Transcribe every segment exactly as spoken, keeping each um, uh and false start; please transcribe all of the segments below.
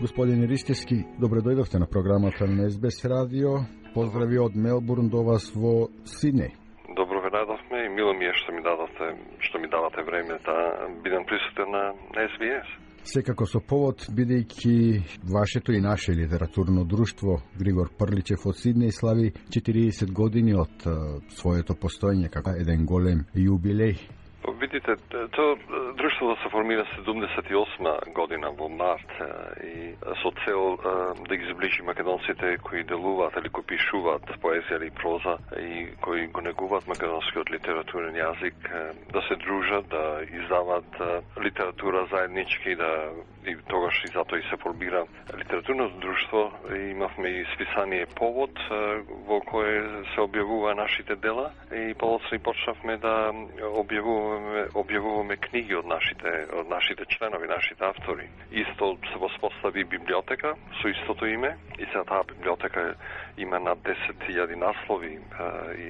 gospodine Ristevski, dobrodojdovte na program F S B S radio. Pozdravi od Melbourne do vas vo Sidnej. Dobro ve nadavme i milo mi je što mi dadate, što mi davate vreme da budem prisutan na S B S. Секако со повод, бидејќи вашето и наше литературно друштво Григор Прличев од Сиднеј слави четириесет години од своето постоење како еден голем јубилеј. Видите, то друштво се формира седумдесет и осма година во март и со цел да ги зближи македонците кои делуваат или кои пишуваат поезија или проза и кои го негуваат македонскиот литературен јазик, да се дружат, да издаваат литература заеднички, да и тогаш и затоа и се формира литературното друштво. Имавме и списание Повод во кое се објавува нашите дела и подоцна почнавме да објавуваме објавуваме книги од нашите од нашите членови, нашите автори. Исто се воспостави библиотека со истото име и сега таа библиотека има над десет илјади наслови и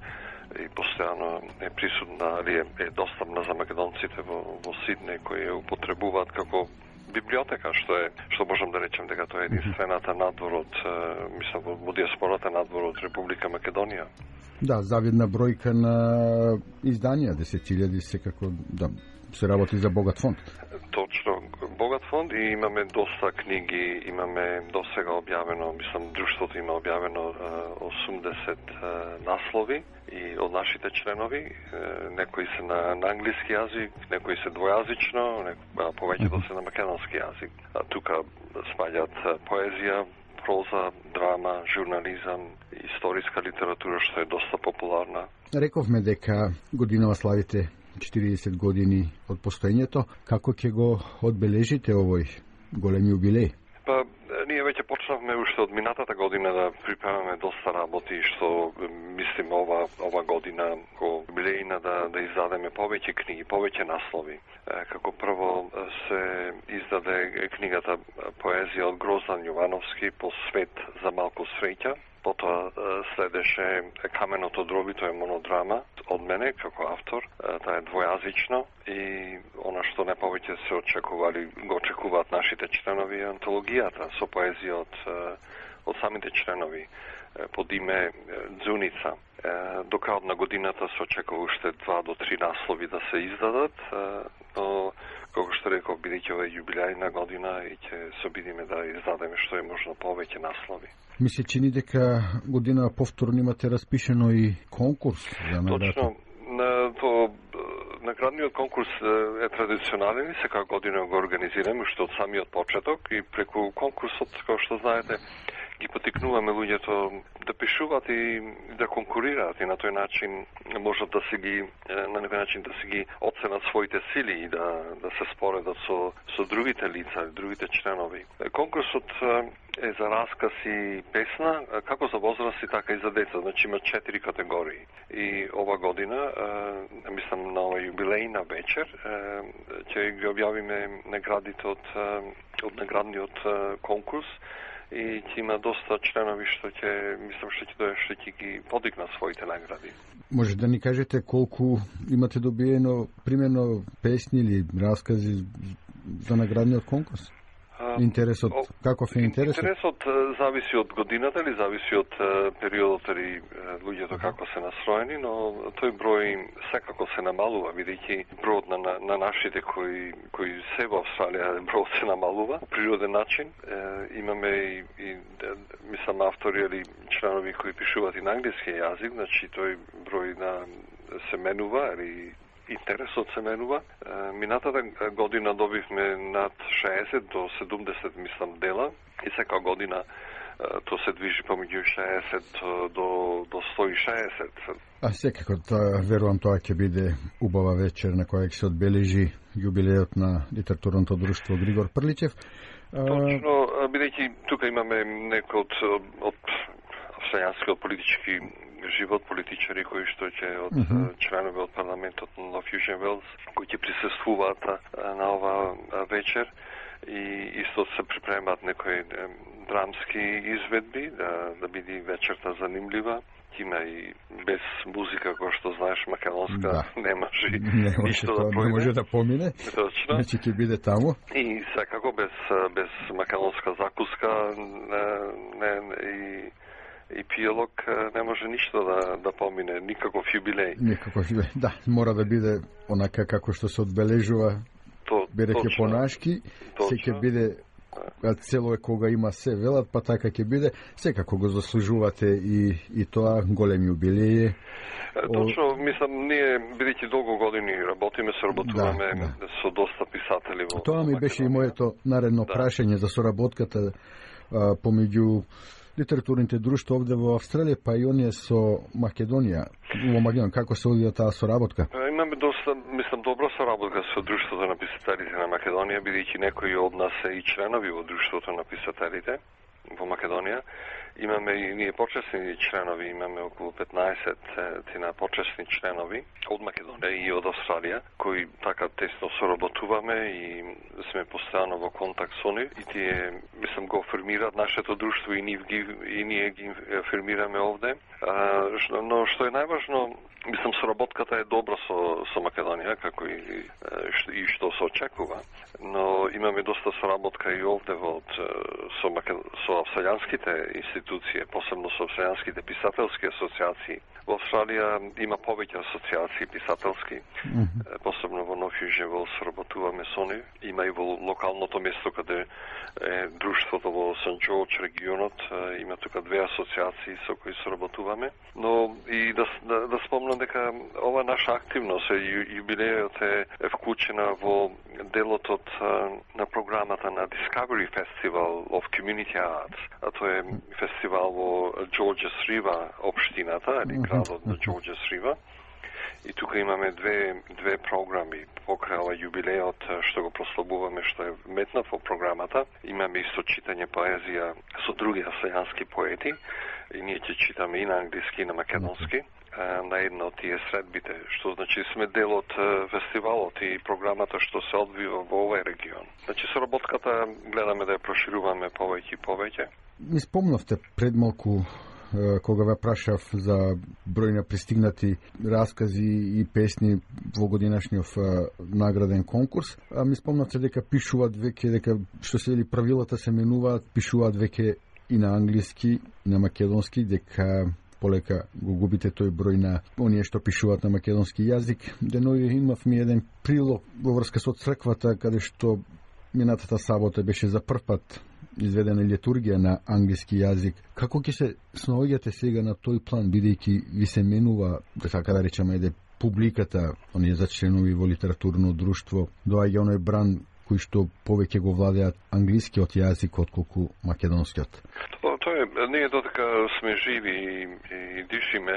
и постојано е присутна, или е, е достапна за македонците во, во Сиднеј кои ја употребуваат како библиотека, што е што можам да речем дека тоа е единствената надвор од мислам во диаспората надвор од Република Македонија. Да, завидна бројка на изданија, десет илјади секако да се работи за богат фонд. Точно, богат фонд и имаме доста книги, имаме досега објавено, мислам, друштвото има објавено осумдесет наслови и од нашите членови, некои се на, на англиски јазик, некои се двојазично, некои повеќето се на македонски јазик. А тука спаѓаат поезија, проза, драма, журнализам, историска литература, што е доста популарна. Рековме дека годинава славите четириесет години од постоењето. Како ќе го одбележите овој голем јубилеј? Па, ние веќе почнавме уште од минатата година да припремаме доста работи, што мислиме ова ова година ко јубилејна да да издадеме повеќе книги, повеќе наслови. Како прво се издаде книгата поезија од Гроздан Јовановски Посвет за малку среќа. Потоа следеше Каменото дроби, тоа е монодрама од мене како автор. Таа е двојазично и она што не повеќе се очекували, го очекуваат нашите членови, антологијата со поезија од од самите членови под име Дзуница. До крајот на годината се очекува уште два до три наслови да се издадат, но како што реков, бидејќи ова е јубилејна година и ќе се обидиме да издадеме што е можно повеќе наслови. Ми се чини дека година повторно имате распишено и конкурс за награда. Точно, на то наградниот конкурс е традиционален и секако година го организираме уште од самиот почеток и преку конкурсот, како што знаете, ги потикнуваме луѓето да пишуваат и да конкурираат и на тој начин можат да се ги на некој начин да се ги оценат своите сили и да да се споредат со со другите лица, другите членови. Конкурсот е за расказ и песна, како за возрасти, така и за деца. Значи има четири категории. И ова година, мислам на ова јубилејна вечер, ќе ги објавиме наградите од од наградниот конкурс и ќе има доста членови што ќе, мислам, што ќе дојде, што ќе ги подигнат своите награди. Може да ни кажете колку имате добиено, примерно, песни или раскази за наградниот конкурс? Интересот, каков е интересот? Интересот зависи од годината или зависи од периодот или луѓето како се настроени, но тој број секако се намалува, бидејќи бројот на, на, на нашите кои, кои се во Австралија, бројот се намалува по природен начин. Е, имаме и, и мислам, автори или членови кои пишуваат и на англиски јазик, значи тој број на се менува или интересот се менува. Минатата година добивме над шеесет до седумдесет, мислам, дела и секоја година то се движи помеѓу шеесет до, до сто и шеесет. А секако, тоа, верувам, тоа ќе биде убава вечер на која ќе се одбележи јубилејот на литературното друштво Григор Прличев. Точно, бидејќи тука имаме некои од, од австријанскиот политички живот, политичари кои што ќе од uh -huh. членови од парламентот на Фјужен Велс, кои ќе присуствуваат на ова вечер и исто се припремаат некои драмски изведби да да биде вечерта занимлива. time i bez muzika, kao što znaš, makedonska da. ne može ne ništa to, da projde. Ne može da pomine, Točno. neće ti bide tamo. I svakako bez, bez makedonska zakuska ne, ne, ne, i i pijelog ne može ništa da, da pomine, nikakov jubilej. Nikakov jubilej, da, mora da bide onaka kako što se odbeležува, to, bide ke ponaški, se ke bide celo koga ima se velat, pa така ќе биде, секако го заслужувате и, и тоа големи юбилеи. Точно, мислам, ние бидејќи долго години работиме, се работуваме да, да. со доста писатели во Тоа ми беше и моето наредно да. прашање за соработката а, помеѓу литературните друштва овде во Австралија, па и оние со Македонија. Во Македонија, како се одвија таа соработка? Имаме доста, мислам, добра соработка со Друштвото на писателите на Македонија, бидејќи некои од нас се и членови во Друштвото на писателите во Македонија. Имаме и ние почесни членови, имаме околу петнаесет тина почесни членови од Македонија и од Австралија, кои така тесно соработуваме и сме постојано во контакт со нив. И тие, мислам, го формираат нашето друштво и, нив ги, и ние ги формираме овде. А, но што е најважно, мислам, соработката е добра со, со Македонија, како и, и што се очекува. Но имаме доста соработка и овде во, со, со австралијанските институции, посебно со австралијанските писателски асоциации. Во Австралија има повеќе асоциации писателски, mm-hmm. посебно во Нов Јужен Велс соработуваме со нив. Има и во локалното место каде е друштвото во Сент Џорџ регионот, има тука две асоциации со кои соработуваме. Но и да, да, да спомнам дека ова наша активност, јубилејот е, е вклучена во делот од на програмата на Discovery Festival of Community Arts. А тоа е фестивал во Џорџес Рива, општината, или градот на Џорџес Рива. И тука имаме две, две програми покрај ова јубилејот што го прославуваме, што е метнат во програмата. Имаме исто читање поезија со други австралијански поети и ние ќе читаме и на англиски и на македонски на една од тие средбите, што значи сме дел од фестивалот и програмата што се одвива во овој регион. Значи соработката гледаме да ја прошируваме повеќе и повеќе. Ми спомнавте пред малку кога ве прашав за број на пристигнати раскази и песни во годинашниот награден конкурс, а ми спомнавте дека пишуваат веќе, дека што се или правилата се менуваат, пишуваат веќе и на англиски, и на македонски, дека полека го губите тој број на оние што пишуваат на македонски јазик. Денови имавме еден прилог во врска со црквата, каде што минатата сабота беше за прв пат изведена литургија на англиски јазик. Како ќе се снаоѓате сега на тој план, бидејќи ви се менува, така да речеме, еде публиката, оние за членови во литературно друштво, доаѓа оној бран кои што повеќе го владеат англискиот јазик отколку македонскиот? Тоа то е, ние додека сме живи и, и дишиме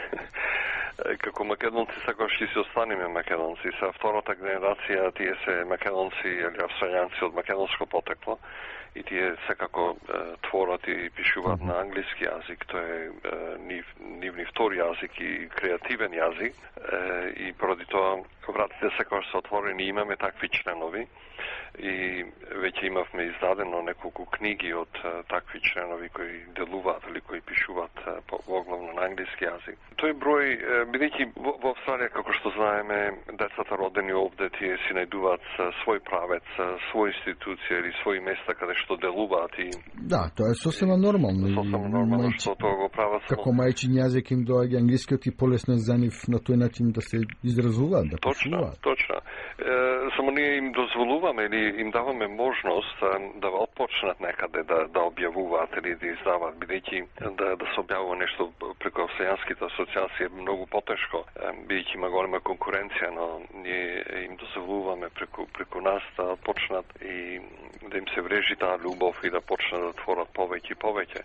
како македонци, сакаш ќе се останеме македонци. Са втората генерација тие се македонци или австралијанци од македонско потекло и тие секако е, творат и пишуваат на англиски јазик. Тоа е, е нив, нивни втори јазик и креативен јазик. Е, и поради тоа вратите секогаш се отворени, имаме такви членови и веќе имавме издадено неколку книги од а, такви членови кои делуваат или кои пишуваат а, по, воглавно на англиски јазик. Тој број, бидејќи во, во Австралија, како што знаеме, децата родени овде, тие си најдуваат а, свој правец, а, своја институција или своји места каде што делуваат и... Да, тоа е сосема нормално. Сосема нормално мајч... што тоа го прават. Како мајчин јазик им доаѓа англискиот и полесно за нив на тој начин да се изразуваат, да пишуваат. Точно, точно. Е, само ние им дозволуваме или им даваме можност да отпочнат некаде да, да објавуваат или да издаваат, бидејќи да, да се објавува нешто преку австралијанските асоциации е многу потешко, бидејќи има голема конкуренција, но ние им дозволуваме преку, преку нас да почнат и да им се врежи таа љубов и да почнат да творат повеќе и повеќе.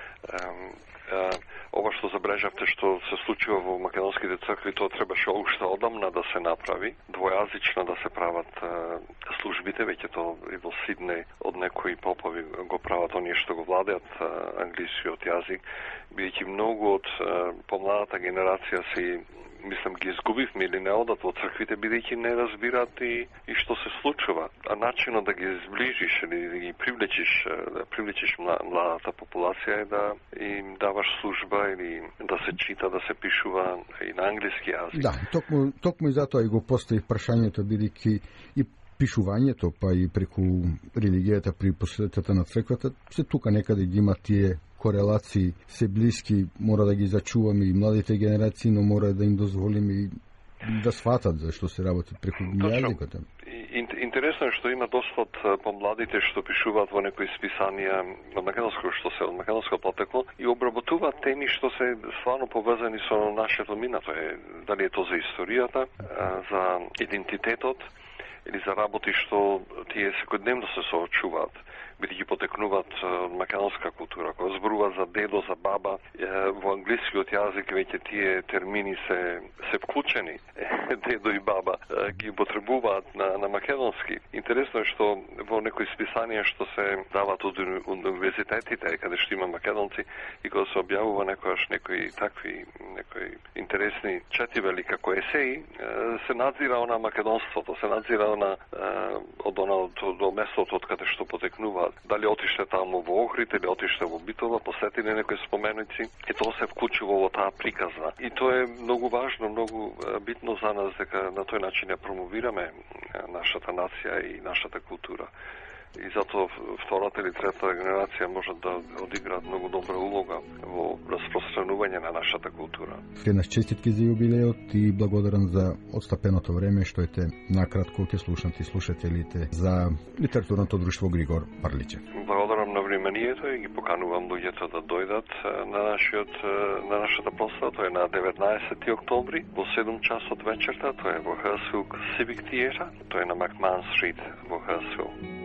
Ова што забележавте што се случува во македонските цркви, тоа требаше уште одамна да се направи, двојазично да се прават а, службите, веќе тоа и во Сиднеј од некои попови го прават оние што го владеат англискиот јазик, бидејќи многу од а, помладата генерација си мислам ги изгубивме или не одат во црквите бидејќи не разбираат и, и што се случува. А начинот да ги зближиш или да ги привлечиш, да привлечиш младата популација е да им даваш служба или да се чита, да се пишува и на англиски јазик. Да, токму, токму и затоа и го постави прашањето, бидејќи и пишувањето, па и преку религијата при посветата на црквата, се тука некаде ги има тие корелации, се блиски, мора да ги зачуваме и младите генерации, но мора да им дозволиме и да сватат зашто се работи преку јазикот. Интересно е што има доста од помладите што пишуваат во некои списанија на македонско, што се од македонско потекло и обработуваат теми што се стварно поврзани со нашето минато. Е, дали е тоа за историјата, за идентитетот или за работи што тие секојдневно се соочуваат, бидејќи потекнуваат од македонска култура. Кога зборуваат за дедо, за баба, во англискиот јазик веќе тие термини се се вклучени. Дедо и баба ги употребуваат на, на македонски. Интересно е што во некои списанија што се дават од универзитетите, каде што има македонци, и кога се објавува некојаш некои такви, некои интересни четиве или како есеи, се надзира на македонството, се надзира на од она до местото од каде што потекнува. Дали отиште таму во Охрид или отиште во Битола, посетили некои споменици и тоа се вклучува во таа приказна. И тоа е многу важно, многу битно за нас дека на тој начин ја промовираме нашата нација и нашата култура. И затоа втората или трета генерација можат да одиграат многу добра улога во распространување на нашата култура. Еднаш честитки за јубилеот и благодарам за одстапеното време што ете накратко ќе слушнати слушателите за литературното друштво Григор Парличев. Благодарам на вниманието и ги поканувам луѓето да дојдат на нашиот на нашата прослава. Тоа е на деветнаесети октомври во седум часот вечерта. Тоа е во Херсвил Civic Theatre. Тоа е на Макман Стрит во Херсвил.